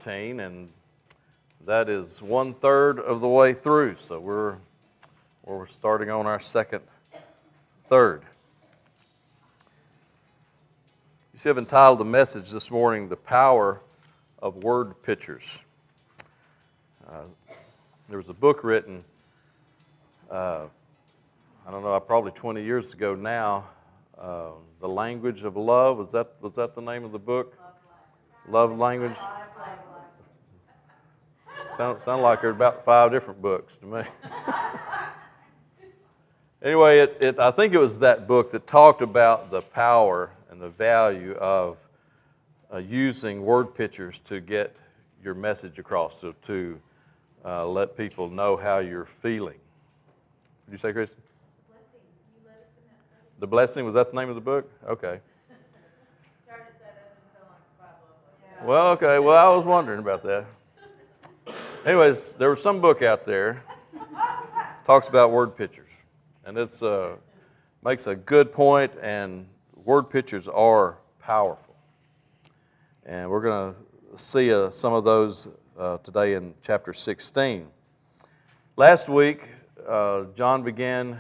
13, and that is 1/3 of the way through. So we're starting on our second third. You see, I've entitled the message this morning, "The Power of Word Pictures." There was a book written, I don't know, probably 20 years ago now, "The Language of Love." Was that the name of the book? Love Language? Sound like there's about 5 different books to me. Anyway, I think it was that book that talked about the power and the value of using word pictures to get your message across, to let people know how you're feeling. Did you say, Kristen? The Blessing, was that the name of the book? Okay. Well, okay. Well, I was wondering about that. Anyways, there was some book out there talks about word pictures, and it's makes a good point. And word pictures are powerful, and we're going to see some of those today in chapter 16. Last week, John began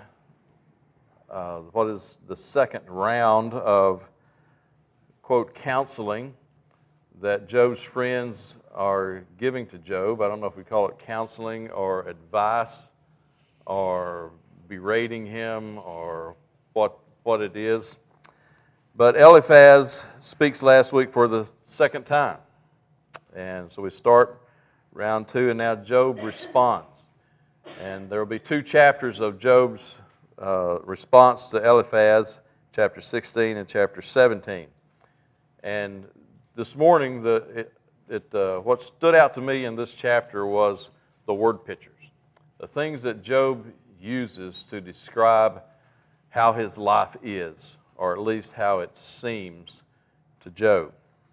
what is the second round of, quote, counseling that Job's friends are giving to Job. I don't know if we call it counseling or advice or berating him or what it is. But Eliphaz speaks last week for the second time. And so we start round 2, and now Job responds. And there will be 2 chapters of Job's response to Eliphaz, chapter 16 and chapter 17. And this morning, what stood out to me in this chapter was the word pictures, the things that Job uses to describe how his life is, or at least how it seems to Job.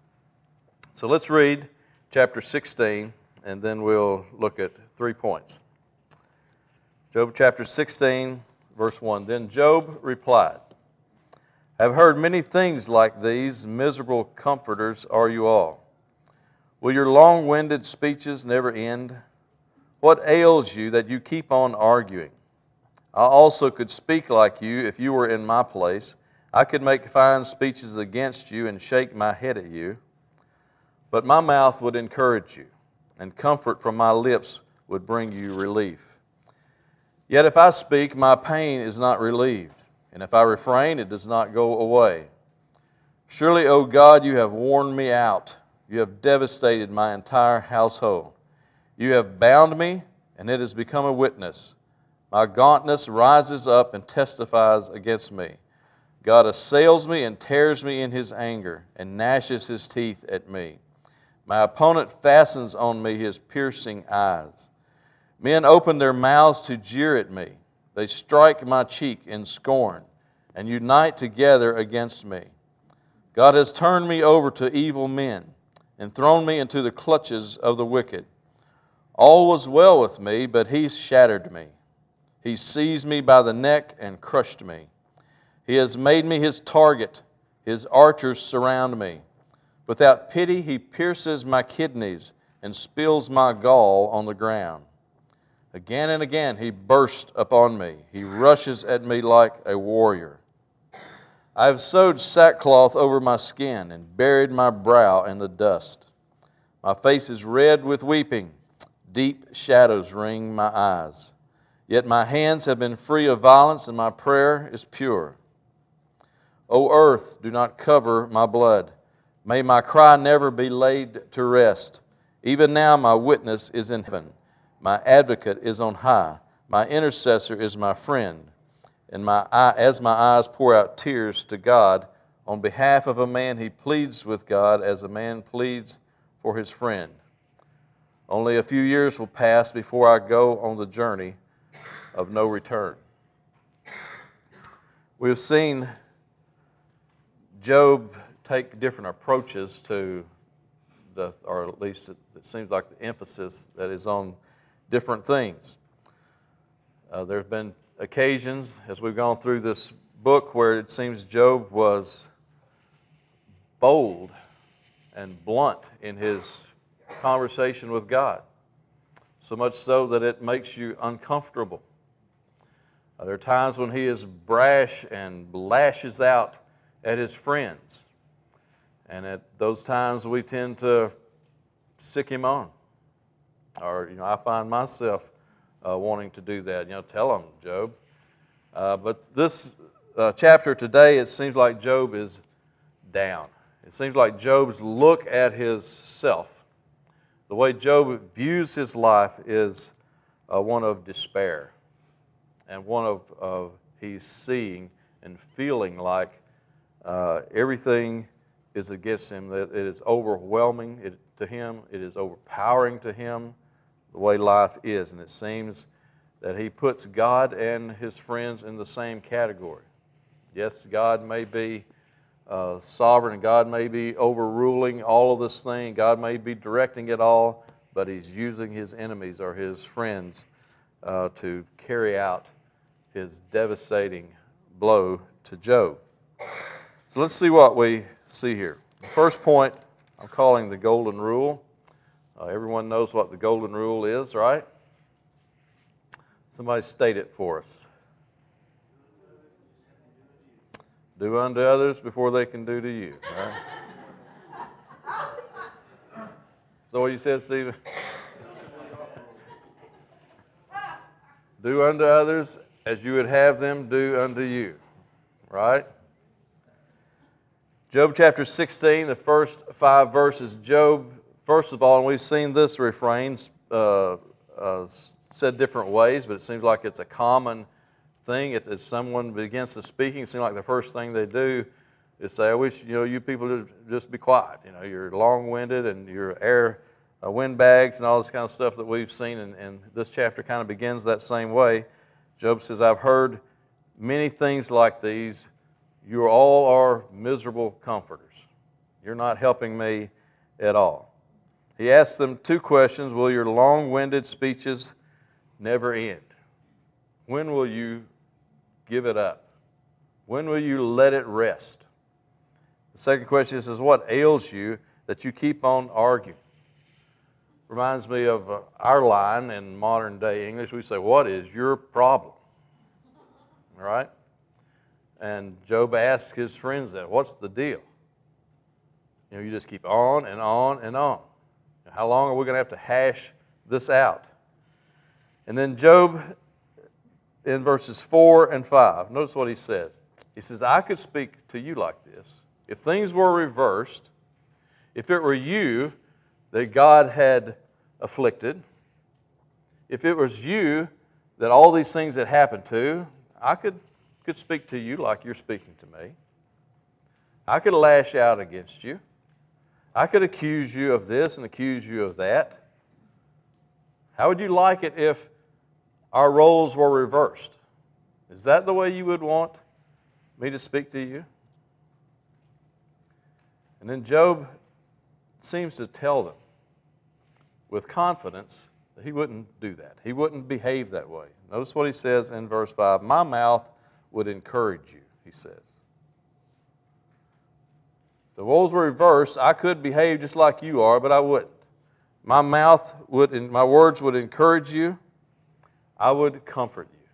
So let's read chapter 16, and then we'll look at 3 points. Job chapter 16, verse 1. Then Job replied, "I have heard many things like these. Miserable comforters are you all. Will your long-winded speeches never end? What ails you that you keep on arguing? I also could speak like you if you were in my place. I could make fine speeches against you and shake my head at you. But my mouth would encourage you, and comfort from my lips would bring you relief. Yet if I speak, my pain is not relieved, and if I refrain, it does not go away. Surely, O God, you have worn me out. You have devastated my entire household. You have bound me, and it has become a witness. My gauntness rises up and testifies against me. God assails me and tears me in his anger, and gnashes his teeth at me. My opponent fastens on me his piercing eyes. Men open their mouths to jeer at me. They strike my cheek in scorn and unite together against me. God has turned me over to evil men and thrown me into the clutches of the wicked. All was well with me, but he shattered me. He seized me by the neck and crushed me. He has made me his target. His archers surround me. Without pity, he pierces my kidneys and spills my gall on the ground. Again and again he bursts upon me. He rushes at me like a warrior. I have sewed sackcloth over my skin and buried my brow in the dust. My face is red with weeping. Deep shadows ring my eyes. Yet my hands have been free of violence, and my prayer is pure. O earth, do not cover my blood. May my cry never be laid to rest. Even now my witness is in heaven. My advocate is on high. My intercessor is my friend. And as my eyes pour out tears to God, on behalf of a man, he pleads with God as a man pleads for his friend. Only a few years will pass before I go on the journey of no return." We've seen Job take different approaches to or at least it seems like the emphasis that is on different things. There's been occasions as we've gone through this book where it seems Job was bold and blunt in his conversation with God, so much so that it makes you uncomfortable. There are times when he is brash and lashes out at his friends. And at those times we tend to sick him on. Or, I find myself wanting to do that. Tell him, Job. But this chapter today, it seems like Job is down. It seems like Job's look at his self, the way Job views his life, is one of despair. And one of he's seeing and feeling like everything is against him, that it is overwhelming to him, it is overpowering to him, the way life is. And it seems that he puts God and his friends in the same category. Yes, God may be sovereign, and God may be overruling all of this thing, God may be directing it all, but he's using his enemies or his friends to carry out his devastating blow to Job. So let's see what we see here. The first point I'm calling the golden rule. Everyone knows what the golden rule is, right? Somebody state it for us. Do unto others before they can do to you. All right? Is that what you said, Stephen? Do unto others as you would have them do unto you. Right? Job chapter 16, the first 5 verses. Job, first of all, and we've seen this refrain said different ways, but it seems like it's a common thing. As someone begins to speak, it seems like the first thing they do is say, I wish you people would just be quiet. You're long-winded and you're air windbags and all this kind of stuff that we've seen, and this chapter kind of begins that same way. Job says, I've heard many things like these. You all are miserable comforters. You're not helping me at all. He asks them 2 questions. Will your long-winded speeches never end? When will you give it up? When will you let it rest? The second question is, what ails you that you keep on arguing? Reminds me of our line in modern day English. We say, what is your problem? All right? And Job asks his friends that, what's the deal? You just keep on and on and on. How long are we going to have to hash this out? And then Job, in verses 4 and 5, notice what he says. He says, I could speak to you like this. If things were reversed, if it were you that God had afflicted, if it was you that all these things had happened to, I could speak to you like you're speaking to me. I could lash out against you. I could accuse you of this and accuse you of that. How would you like it if our roles were reversed? Is that the way you would want me to speak to you? And then Job seems to tell them with confidence that he wouldn't do that. He wouldn't behave that way. Notice what he says in verse 5. My mouth would encourage you, he says. The roles were reversed. I could behave just like you are, but I wouldn't. My mouth would, and my words would encourage you. I would comfort you.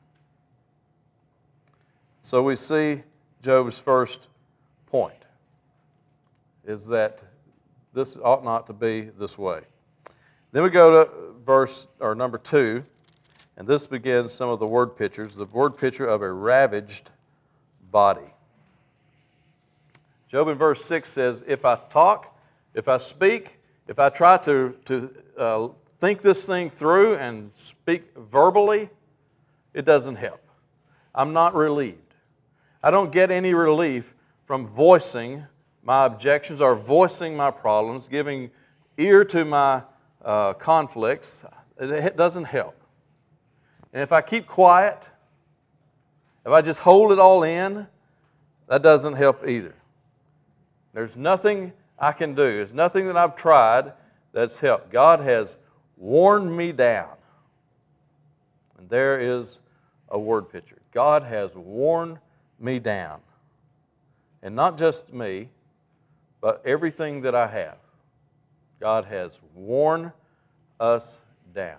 So we see Job's first point is that this ought not to be this way. Then we go to number 2, and this begins some of the word pictures. The word picture of a ravaged body. Job in verse 6 says, if I talk, if I speak, if I try to think this thing through and speak verbally, it doesn't help. I'm not relieved. I don't get any relief from voicing my objections or voicing my problems, giving ear to my conflicts. It doesn't help. And if I keep quiet, if I just hold it all in, that doesn't help either. There's nothing I can do. There's nothing that I've tried that's helped. God has worn me down. And there is a word picture. God has worn me down. And not just me, but everything that I have. God has worn us down.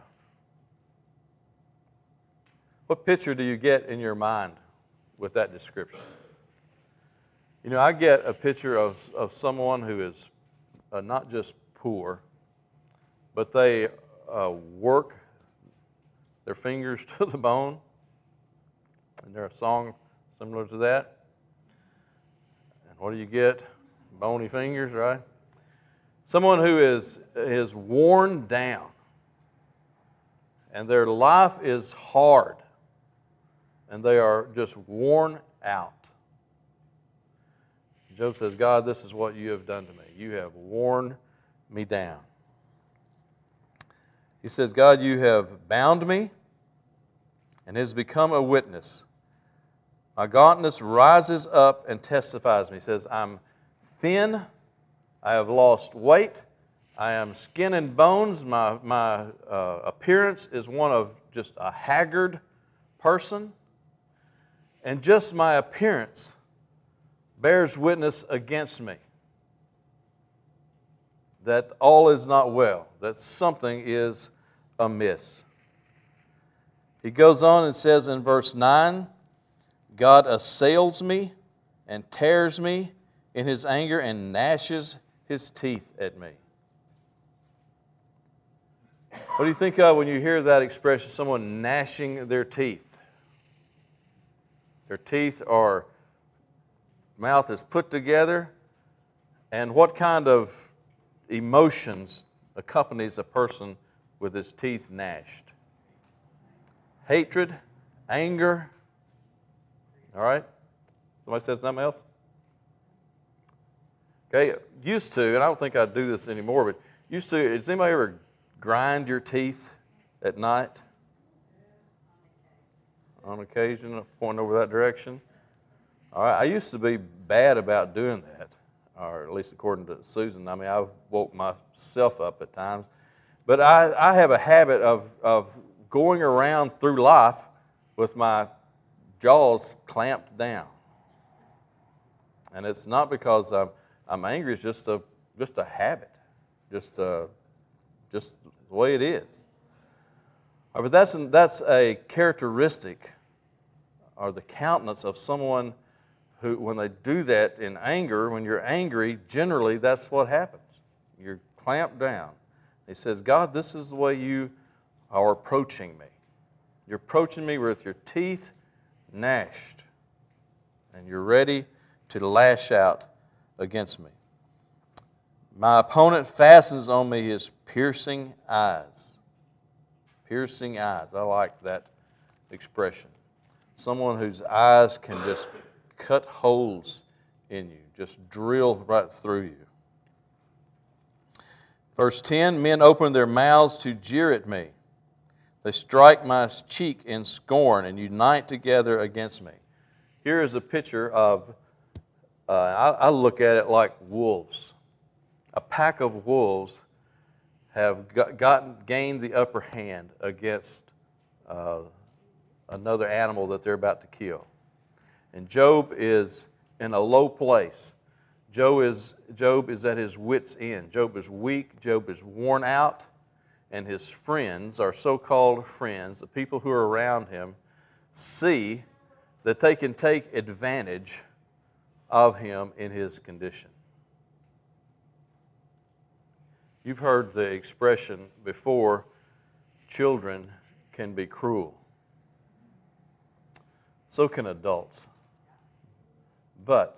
What picture do you get in your mind with that description? You know, I get a picture of someone who is not just poor, but they work their fingers to the bone. And there's a song similar to that. And what do you get? Bony fingers, right? Someone who is worn down, and their life is hard, and they are just worn out. Job says, God, this is what you have done to me. You have worn me down. He says, God, you have bound me, and it has become a witness. My gauntness rises up and testifies me. He says, I'm thin, I have lost weight, I am skin and bones. My appearance is one of just a haggard person. And just my appearance bears witness against me that all is not well, that something is amiss. He goes on and says in verse 9, God assails me and tears me in his anger and gnashes his teeth at me. What do you think of when you hear that expression, someone gnashing their teeth? Their teeth are, mouth is put together, and what kind of emotions accompanies a person with his teeth gnashed? Hatred, anger. All right? Somebody said something else? Okay, used to, and I don't think I do this anymore, but used to, does anybody ever grind your teeth at night? On occasion, pointing over that direction. All right, I used to be bad about doing that, or at least according to Susan. I mean, I woke myself up at times. But I have a habit of going around through life with my jaws clamped down. And it's not because I'm angry, it's just a habit, just the way it is. But that's a characteristic or the countenance of someone who, when they do that in anger, when you're angry, generally that's what happens. You're clamped down. He says, God, this is the way you are approaching me. You're approaching me with your teeth gnashed, and you're ready to lash out against me. My opponent fastens on me his piercing eyes. Piercing eyes. I like that expression. Someone whose eyes can just cut holes in you, just drill right through you. Verse 10, men open their mouths to jeer at me. They strike my cheek in scorn and unite together against me. Here is a picture of, I look at it like wolves. A pack of wolves have gained the upper hand against another animal that they're about to kill. And Job is in a low place. Job is at his wit's end. Job is weak. Job is worn out. And his friends, our so-called friends, the people who are around him, see that they can take advantage of him in his condition. You've heard the expression before, children can be cruel. So can adults. But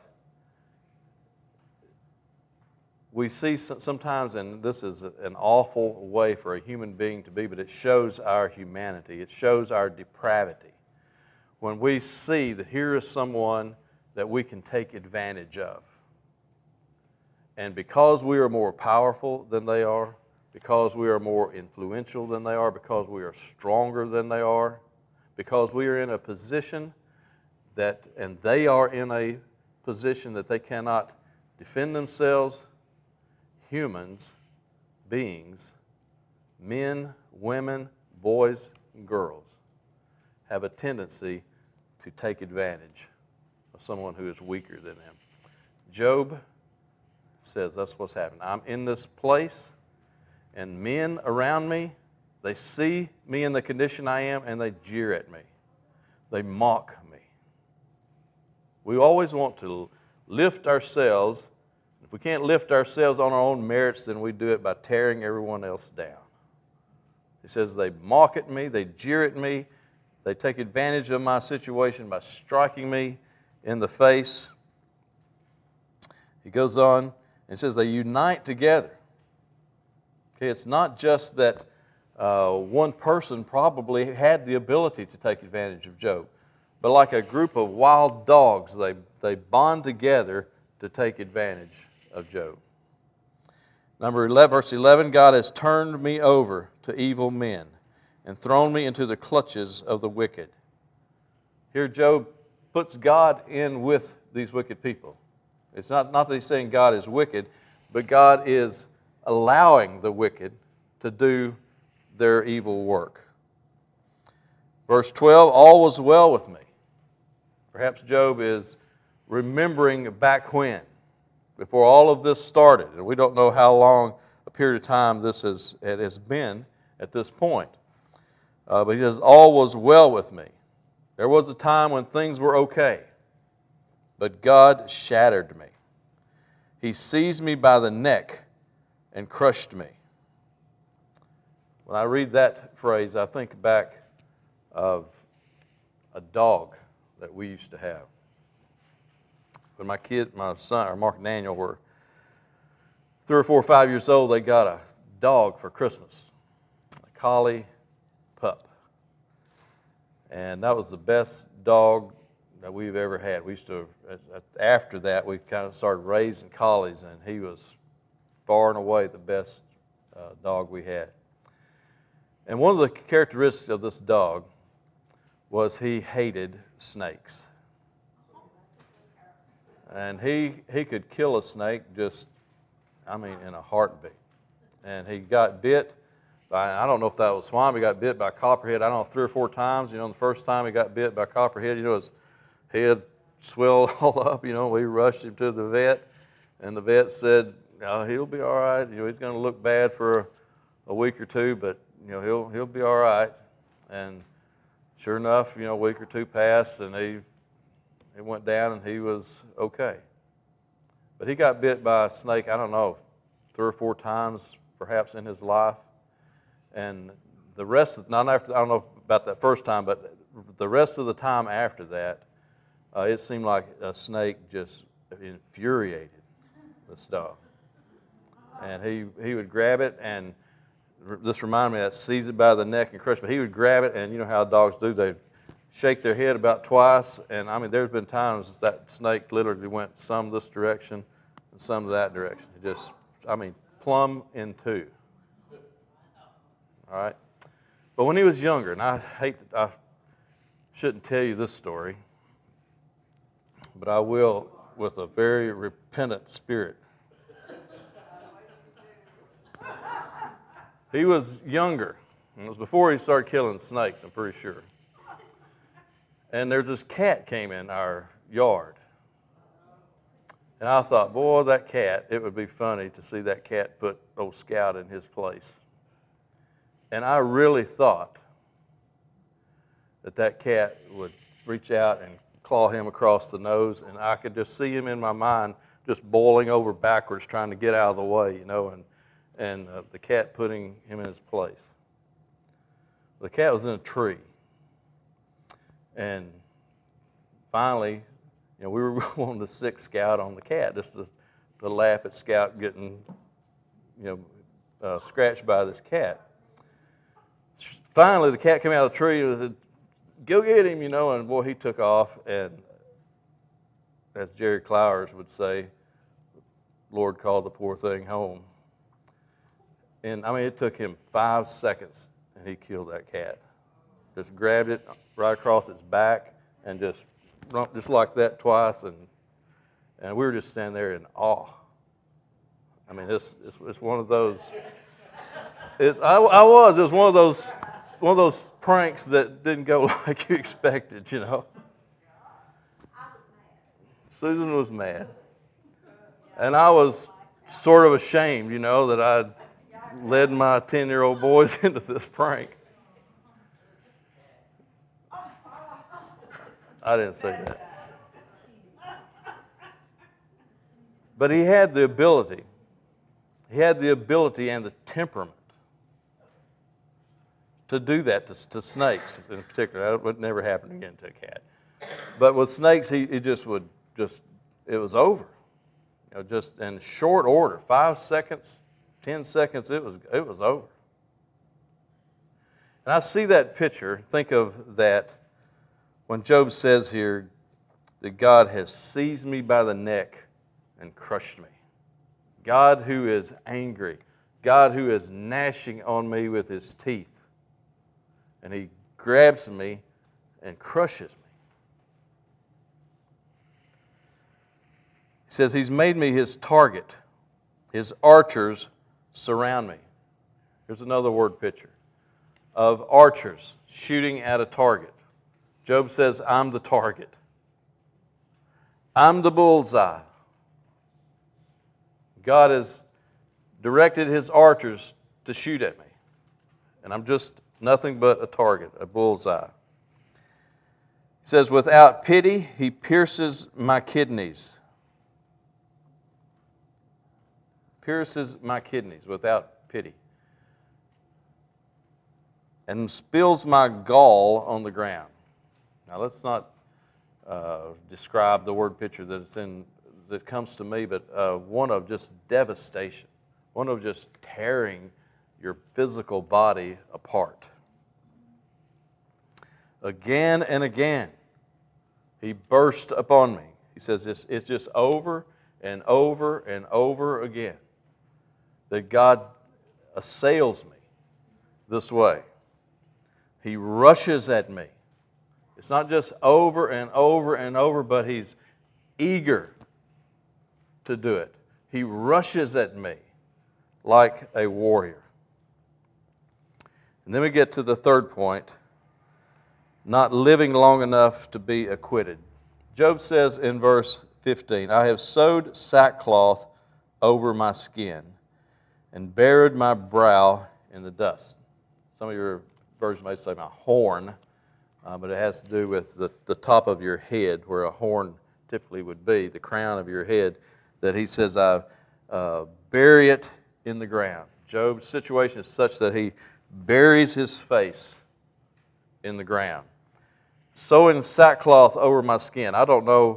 we see sometimes, and this is an awful way for a human being to be, but it shows our humanity. It shows our depravity. When we see that here is someone that we can take advantage of. And because we are more powerful than they are, because we are more influential than they are, because we are stronger than they are, because we are in a position that, and they are in a position that they cannot defend themselves, humans, beings, men, women, boys, and girls, have a tendency to take advantage of someone who is weaker than them. Job says that's what's happening. I'm in this place, And men around me, they see me in the condition I am, and they jeer at me. They mock me. We always want to lift ourselves. If we can't lift ourselves on our own merits, then we do it by tearing everyone else down. He says they mock at me, they jeer at me, they take advantage of my situation by striking me in the face. He goes on and says they unite together. Okay, it's not just that one person probably had the ability to take advantage of Job, but like a group of wild dogs, they bond together to take advantage of Job. Number 11, verse 11, God has turned me over to evil men and thrown me into the clutches of the wicked. Here Job puts God in with these wicked people. It's not that he's saying God is wicked, but God is allowing the wicked to do their evil work. Verse 12, all was well with me. Perhaps Job is remembering back when, before all of this started. And we don't know how long a period of time this has been at this point. But he says, all was well with me. There was a time when things were okay, but God shattered me. He seized me by the neck and crushed me. When I read that phrase, I think back of a dog that we used to have. When my son, or Mark and Daniel, were 3 or 4 or 5 years old, they got a dog for Christmas, a collie pup. And that was the best dog that we've ever had. We used to, after that, we kind of started raising collies, and he was far and away the best dog we had. And one of the characteristics of this dog was he hated snakes. And he could kill a snake just, in a heartbeat. And he got bit by, I don't know if that was swine, he got bit by a copperhead, 3 or 4 times. The first time he got bit by a copperhead, his head swelled all up. We rushed him to the vet, and the vet said, he'll be all right. He's going to look bad for a week or two, but he'll be all right. And sure enough, a week or two passed, and he went down, and he was okay. But he got bit by a snake, 3 or 4 times perhaps in his life. And the rest of, I don't know about that first time, but the rest of the time after that, it seemed like a snake just infuriated this dog. And he would grab it, and this reminded me of that, seize it by the neck and crush. But he would grab it, and you know how dogs do, they shake their head about twice. And there's been times that snake literally went some this direction and some that direction. It just, plumb in two. All right? But when he was younger, and I shouldn't tell you this story, but I will with a very repentant spirit. He was younger. It was before he started killing snakes, I'm pretty sure. And there's this cat came in our yard. And I thought, boy, that cat, it would be funny to see that cat put old Scout in his place. And I really thought that cat would reach out and claw him across the nose, and I could just see him in my mind just boiling over backwards trying to get out of the way, and the cat putting him in his place. The cat was in a tree. And finally, we were wanting to sick Scout on the cat just to laugh at Scout getting, scratched by this cat. Finally, the cat came out of the tree and said, "Go get him," and boy, he took off. And as Jerry Clowers would say, Lord called the poor thing home. And it took him 5 seconds, and he killed that cat. Just grabbed it right across its back and just like that twice, and we were just standing there in awe. It's one of those. It was one of those pranks that didn't go like you expected, Susan was mad, and I was sort of ashamed, that I'd led my 10-year-old boys into this prank. I didn't say that. But he had the ability. He had the ability and the temperament to do that to snakes in particular. That would never happen again to a cat. But with snakes, he just would it was over. You know, just in short order, 5 seconds, 10 seconds, it was over. And I see that picture, think of that when Job says here that God has seized me by the neck and crushed me. God who is angry, God who is gnashing on me with his teeth. And he grabs me and crushes me. He says he's made me his target. His archers surround me. Here's another word picture of archers shooting at a target. Job says, I'm the target. I'm the bullseye. God has directed his archers to shoot at me. And I'm just nothing but a target, a bullseye. He says, without pity, he pierces my kidneys. Pierces my kidneys without pity. And spills my gall on the ground. Now, let's not describe the word picture that comes to me, but one of just devastation, one of just tearing your physical body apart. Again and again, he burst upon me. He says it's just over and over and over again that God assails me this way. He rushes at me. It's not just over and over and over, but he's eager to do it. He rushes at me like a warrior. And then we get to the third point, not living long enough to be acquitted. Job says in verse 15, I have sewed sackcloth over my skin and buried my brow in the dust. Some of your versions may say my horn, but it has to do with the top of your head where a horn typically would be, the crown of your head, that he says, I bury it in the ground. Job's situation is such that he buries his face in the ground. Sewing sackcloth over my skin. I don't know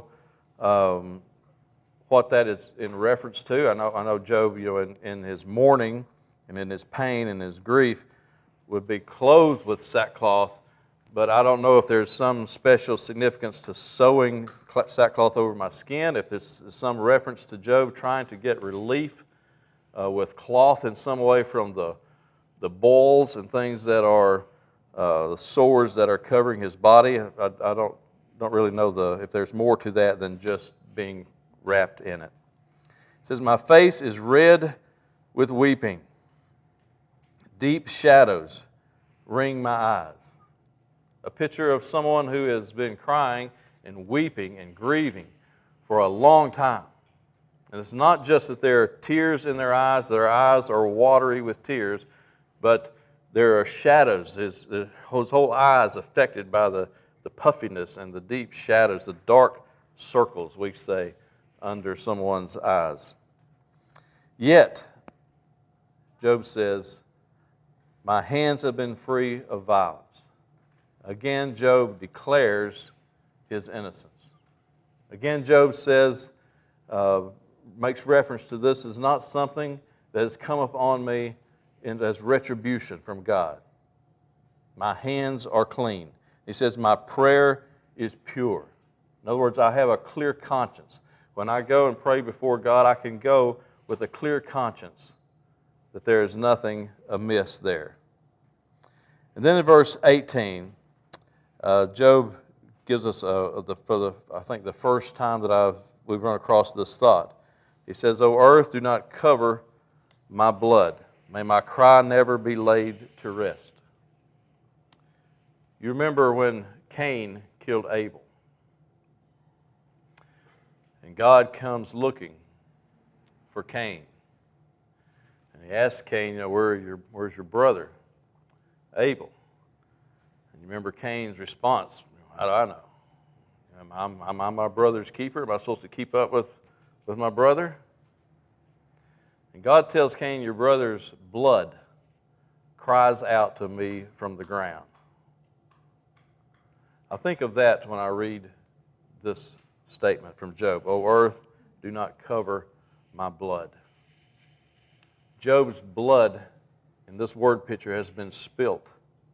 what that is in reference to. I know Job, in his mourning and in his pain and his grief would be clothed with sackcloth, but I don't know if there's some special significance to sewing sackcloth over my skin, if there's some reference to Job trying to get relief with cloth in some way from the boils and things that are the sores that are covering his body. I don't really know if there's more to that than just being wrapped in it. It says, my face is red with weeping. Deep shadows ring my eyes. A picture of someone who has been crying and weeping and grieving for a long time. And it's not just that there are tears in their eyes are watery with tears, but there are shadows. His whole eye is affected by the puffiness and the deep shadows, the dark circles, we say, under someone's eyes. Yet, Job says, my hands have been free of violence. Again, Job declares his innocence. Again, Job says, makes reference to this as not something that has come upon me as retribution from God. My hands are clean. He says, my prayer is pure. In other words, I have a clear conscience. When I go and pray before God, I can go with a clear conscience that there is nothing amiss there. And then in verse 18, Job gives us, I think the first time that we've run across this thought. He says, O earth, do not cover my blood. May my cry never be laid to rest. You remember when Cain killed Abel. And God comes looking for Cain. And he asked Cain, where's your brother, Abel? And you remember Cain's response, how do I know? Am I my brother's keeper? Am I supposed to keep up with my brother? And God tells Cain, your brother's blood cries out to me from the ground. I think of that when I read this statement from Job. O earth, do not cover my blood. Job's blood in this word picture has been spilt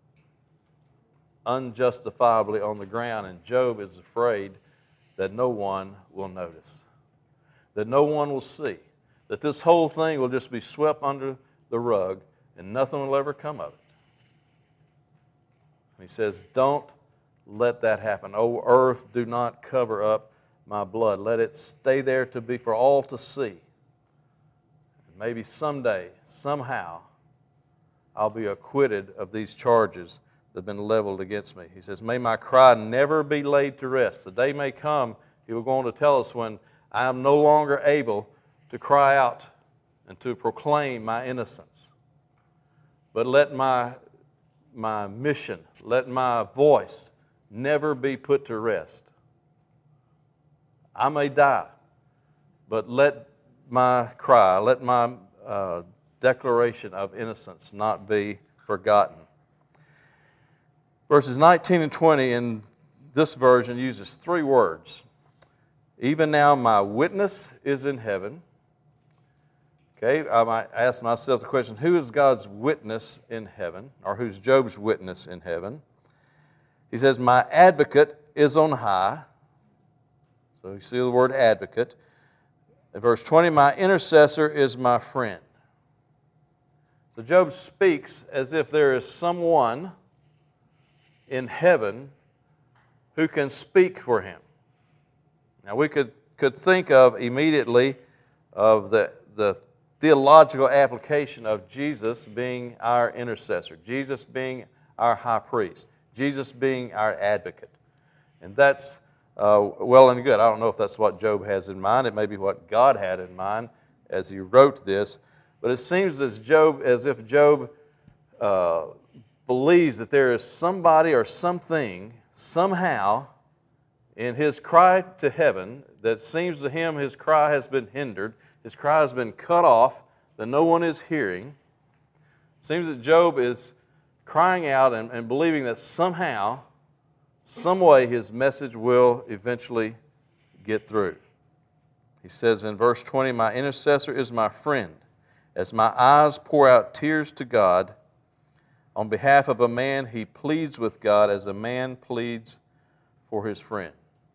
unjustifiably on the ground, and Job is afraid that no one will notice, that no one will see, that this whole thing will just be swept under the rug and nothing will ever come of it. And he says, don't let that happen. O earth, do not cover up my blood. Let it stay there to be for all to see. And maybe someday, somehow, I'll be acquitted of these charges that have been leveled against me. He says, may my cry never be laid to rest. The day may come, he will go on to tell us, when I am no longer able to cry out and to proclaim my innocence. But let my mission, let my voice never be put to rest. I may die, but let my cry, let my declaration of innocence not be forgotten. Verses 19 and 20 in this version uses 3 words. Even now my witness is in heaven. Okay, I might ask myself the question, who is God's witness in heaven? Or who's Job's witness in heaven? He says, my advocate is on high. So you see the word advocate. In verse 20, my intercessor is my friend. So Job speaks as if there is someone in heaven who can speak for him. Now we could think of immediately of the theological application of Jesus being our intercessor, Jesus being our high priest, Jesus being our advocate. And that's well and good. I don't know if that's what Job has in mind. It may be what God had in mind as he wrote this. But it seems as if Job believes that there is somebody or something, somehow, in his cry to heaven, that seems to him his cry has been hindered, his cry has been cut off, that no one is hearing. It seems that Job is crying out and believing that somehow, some way his message will eventually get through. He says in verse 20, my intercessor is my friend. As my eyes pour out tears to God, on behalf of a man, he pleads with God as a man pleads for his friend.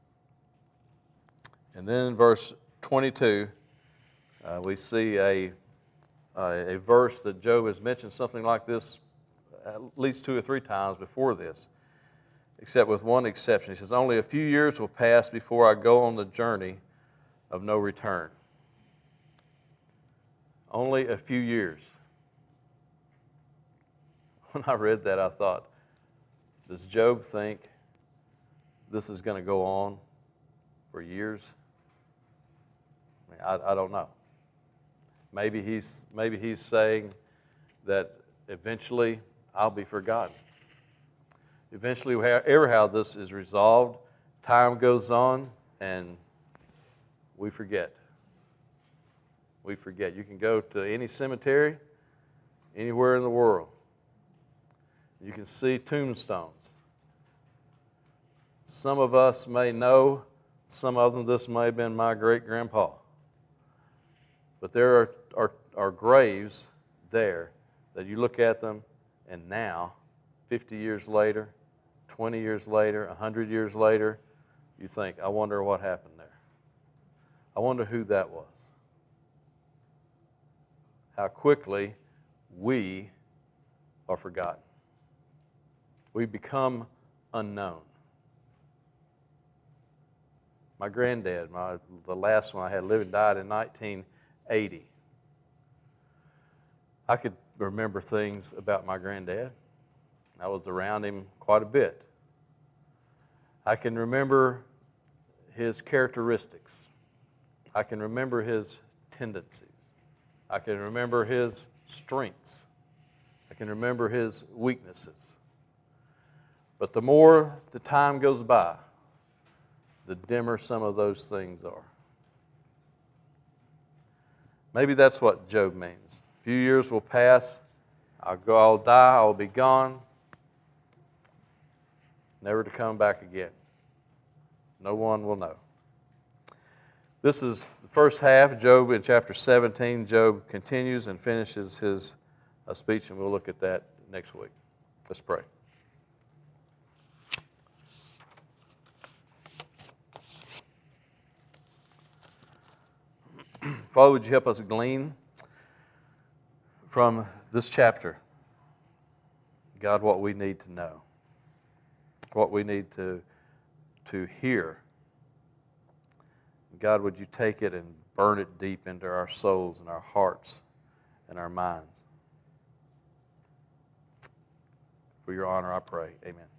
And then in verse 22, we see a verse that Job has mentioned something like this at least 2 or 3 times before this, except with one exception. He says, only a few years will pass before I go on the journey of no return. Only a few years. When I read that, I thought, does Job think this is going to go on for years? I don't know. Maybe he's saying that eventually I'll be forgotten. Eventually, how this is resolved, time goes on and we forget. We forget. You can go to any cemetery, anywhere in the world. You can see tombstones. Some of us may know, some of them, this may have been my great-grandpa. But there are graves there that you look at them, and now, 50 years later, 20 years later, 100 years later, you think, I wonder what happened there. I wonder who that was. How quickly we are forgotten. We become unknown. My granddad, the last one I had living, died in 1980. I could remember things about my granddad. I was around him quite a bit. I can remember his characteristics. I can remember his tendencies. I can remember his strengths. I can remember his weaknesses. But the more the time goes by, the dimmer some of those things are. Maybe that's what Job means. A few years will pass, I'll die, I'll be gone, never to come back again. No one will know. This is the first half, Job in chapter 17. Job continues and finishes his speech, and we'll look at that next week. Let's pray. Father, would you help us glean from this chapter, God, what we need to know, what we need to hear. God, would you take it and burn it deep into our souls and our hearts and our minds. For your honor, I pray. Amen.